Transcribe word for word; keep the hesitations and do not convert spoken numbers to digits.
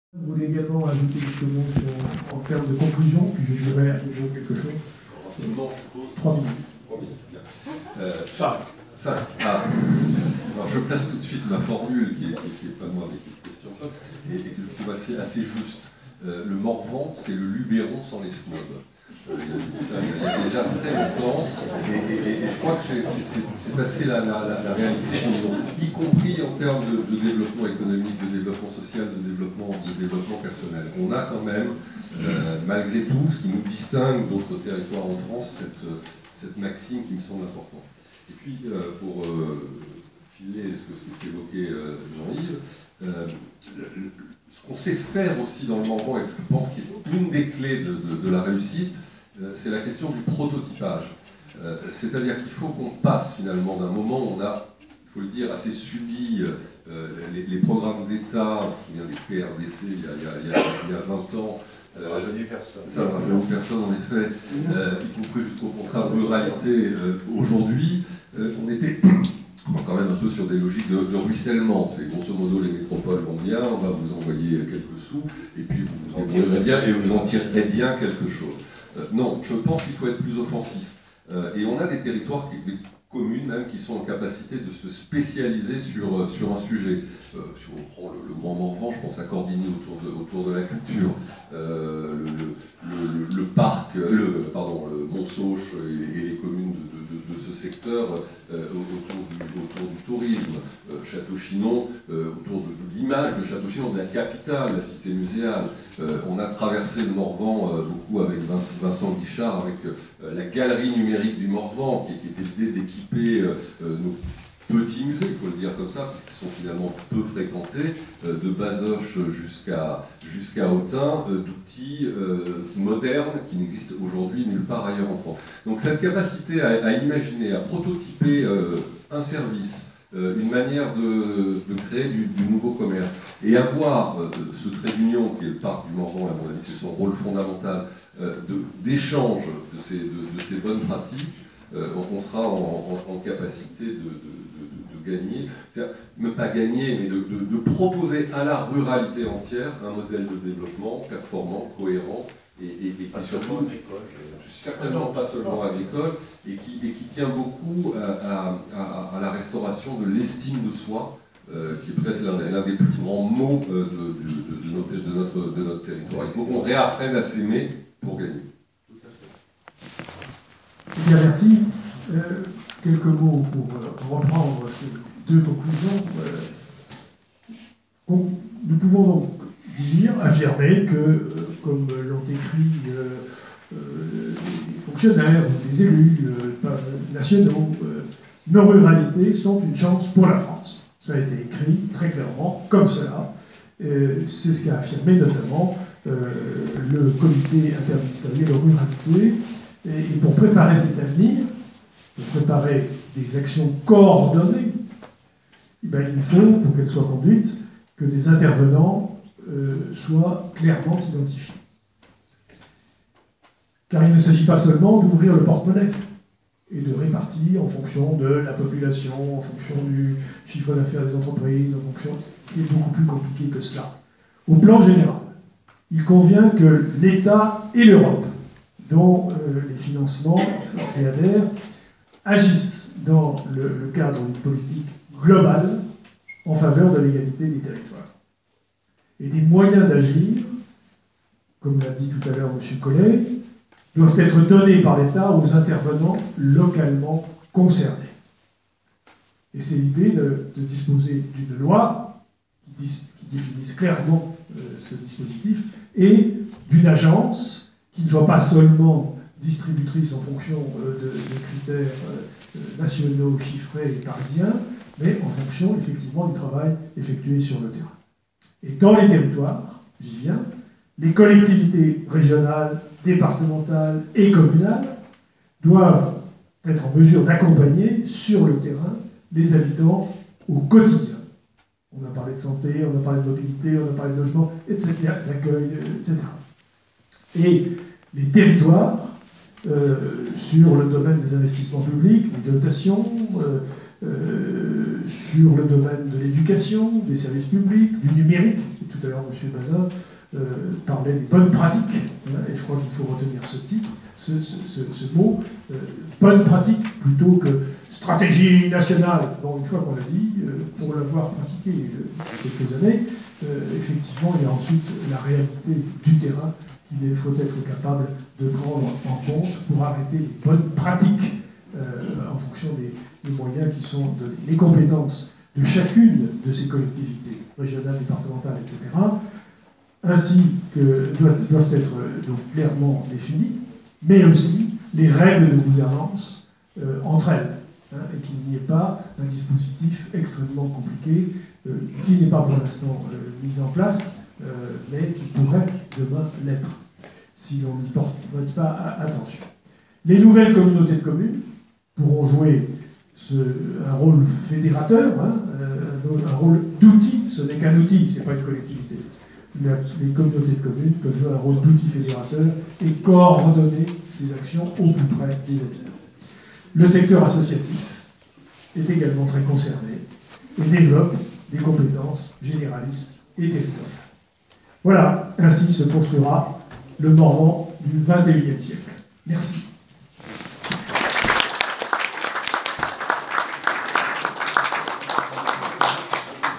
Vous voulez également ajouter quelques mots sur, en termes de conclusion, puis je dirais à nouveau quelque chose. Renseignement, je suppose. Trois minutes. Trois minutes, bien. Euh, Cinq. Cinq. Ah. Alors, je place tout de suite ma formule, qui n'est pas moi, mais qui est une question, et, et que je trouve assez, assez juste. Euh, le Morvan, c'est le Luberon sans les snobs. Euh, il, y a, ça, il y a déjà très longtemps, et, et, et je crois que c'est assez la, la, la, la réalité, y compris en termes de, de développement économique, de développement social, de développement, de développement personnel. On a quand même, euh, malgré tout, ce qui nous distingue d'autres territoires en France, cette, cette maxime qui me semble importante. Et puis, euh, pour euh, filer ce, ce que évoquait euh, Jean-Yves, euh, ce qu'on sait faire aussi dans le Morvan, et je pense qu'il est une des clés de, de, de la réussite, euh, c'est la question du prototypage. Euh, C'est-à-dire qu'il faut qu'on passe finalement d'un moment où on a, il faut le dire, assez subi euh, les, les programmes d'État, je me souviens des P R D C il y a, il y a, il y a, il y a vingt ans. Ça ne rajeunit personne. Ça ne rajeunit personne, en effet, euh, y compris jusqu'au contrat de ruralité. Euh, Aujourd'hui, euh, on était quand même un peu sur des logiques de, de ruissellement. C'est grosso modo les métropoles vont bien, on va vous envoyer quelques sous, et puis vous vous débrouillerez bien et vous en tirerez bien quelque chose. Euh, non, je pense qu'il faut être plus offensif. Euh, et on a des territoires, des communes même, qui sont en capacité de se spécialiser sur, sur un sujet. Euh, si on prend le, le Grand Morvan, je pense à Corbigny autour de, autour de la culture, euh, le, le, le, le parc, le, pardon, le Montsauche et, et les communes de, de, de, de ce secteur euh, autour, du, autour du tourisme, euh, Château-Chinon, euh, autour de, de l'image de Château-Chinon, de la capitale, la cité muséale. Euh, on a traversé le Morvan euh, beaucoup avec Vincent, Vincent Guichard, avec euh, la galerie numérique du Morvan, qui, qui était l'idée d'équiper euh, nos petits musées, il faut le dire comme ça, puisqu'ils sont finalement peu fréquentés, euh, de Bazoches jusqu'à jusqu'à Autun, euh, d'outils euh, modernes qui n'existent aujourd'hui nulle part ailleurs en France. Donc cette capacité à, à imaginer, à prototyper euh, un service, euh, une manière de, de créer du, du nouveau commerce, et avoir euh, ce trait d'union qui est le parc du Morvan, à mon avis c'est son rôle fondamental, euh, d'échange de, de, ces, de, de ces bonnes pratiques, euh, on sera en, en, en capacité de, de de gagner, c'est-à-dire ne pas gagner, mais de, de, de proposer à la ruralité entière un modèle de développement performant, cohérent, et, et, et qui surtout, agricole, certainement pas seulement agricole, et qui, et qui tient beaucoup à, à, à la restauration de l'estime de soi, euh, qui est peut-être l'un des plus grands mots euh, de, de, de, notre, de, notre, de notre territoire. Il faut qu'on réapprenne à s'aimer pour gagner. Tout à fait. Bien, merci. Euh... Quelques mots pour euh, reprendre ces deux conclusions. Euh, nous pouvons donc dire, affirmer que, euh, comme l'ont écrit euh, euh, les fonctionnaires ou les élus euh, nationaux, euh, nos ruralités sont une chance pour la France. Ça a été écrit très clairement, comme cela. Euh, C'est ce qu'a affirmé notamment euh, le comité interministériel de ruralité. Et, et pour préparer cet avenir, de préparer des actions coordonnées, eh bien, il faut, pour qu'elles soient conduites, que des intervenants euh, soient clairement identifiés. Car il ne s'agit pas seulement d'ouvrir le porte-monnaie et de répartir en fonction de la population, en fonction du chiffre d'affaires des entreprises, en fonction... C'est beaucoup plus compliqué que cela. Au plan général, il convient que l'État et l'Europe, dont euh, les financements, FEADER, agissent dans le, le cadre d'une politique globale en faveur de l'égalité des territoires. Et des moyens d'agir, comme l'a dit tout à l'heure M. Collet, doivent être donnés par l'État aux intervenants localement concernés. Et c'est l'idée de, de disposer d'une loi qui, dis, qui définisse clairement euh, ce dispositif et d'une agence qui ne soit pas seulement distributrice en fonction euh, de, de critères euh, nationaux, chiffrés et parisiens, mais en fonction effectivement du travail effectué sur le terrain. Et dans les territoires, j'y viens, les collectivités régionales, départementales et communales doivent être en mesure d'accompagner sur le terrain les habitants au quotidien. On a parlé de santé, on a parlé de mobilité, on a parlé de logement, et cetera, d'accueil, et cetera. Et les territoires, Euh, sur le domaine des investissements publics, des dotations, euh, euh, sur le domaine de l'éducation, des services publics, du numérique. Et tout à l'heure, M. Bazin euh, parlait des bonnes pratiques, hein, et je crois qu'il faut retenir ce titre, ce, ce, ce, ce mot, euh, bonnes pratiques, plutôt que stratégie nationale. Bon, une fois qu'on l'a dit, euh, pour l'avoir pratiqué euh, quelques années, euh, effectivement, il y a ensuite la réalité du terrain qu'il faut être capable de prendre en compte pour arrêter les bonnes pratiques euh, en fonction des, des moyens qui sont donnés. Les compétences de chacune de ces collectivités, régionales, départementales, et cetera, ainsi que doivent, doivent être donc clairement définies, mais aussi les règles de gouvernance euh, entre elles, hein, et qu'il n'y ait pas un dispositif extrêmement compliqué euh, qui n'est pas pour l'instant euh, mis en place, euh, mais qui pourrait demain l'être, si l'on n'y porte pas attention. Les nouvelles communautés de communes pourront jouer ce, un rôle fédérateur, hein, un rôle d'outil, ce n'est qu'un outil, ce n'est pas une collectivité. La, les communautés de communes peuvent jouer un rôle d'outil fédérateur et coordonner ces actions au plus près des habitants. Le secteur associatif est également très concerné et développe des compétences généralistes et territoriales. Voilà, ainsi se construira le Morvan du vingt et unième siècle. Merci.